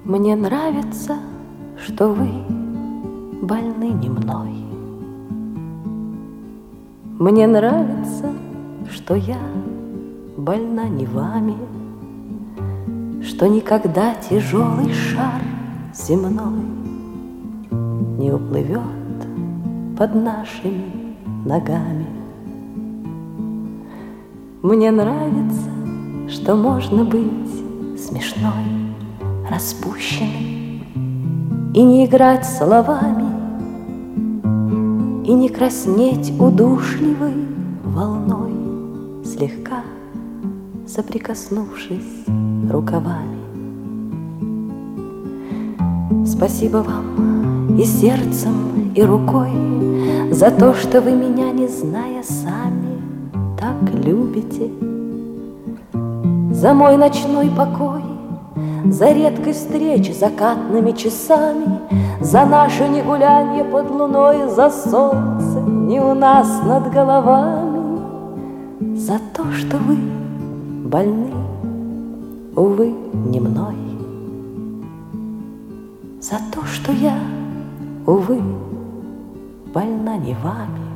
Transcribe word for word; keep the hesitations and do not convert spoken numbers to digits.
Мне нравится, что вы больны не мной. Мне нравится, что я больна не вами, что никогда тяжелый шар земной не уплывет под нашими ногами. Мне нравится, что можно быть смешной, распущенной и не играть словами, и не краснеть удушливой волной, слегка соприкоснувшись рукавами. Спасибо вам и сердцем, и рукой за то, что вы меня, не зная сами, так любите, за мой ночной покой, за редкость встреч закатными часами, за наше негулянье под луной, за солнце не у нас над головами, за то, что вы больны, увы, не мной, за то, что я, увы, больна не вами.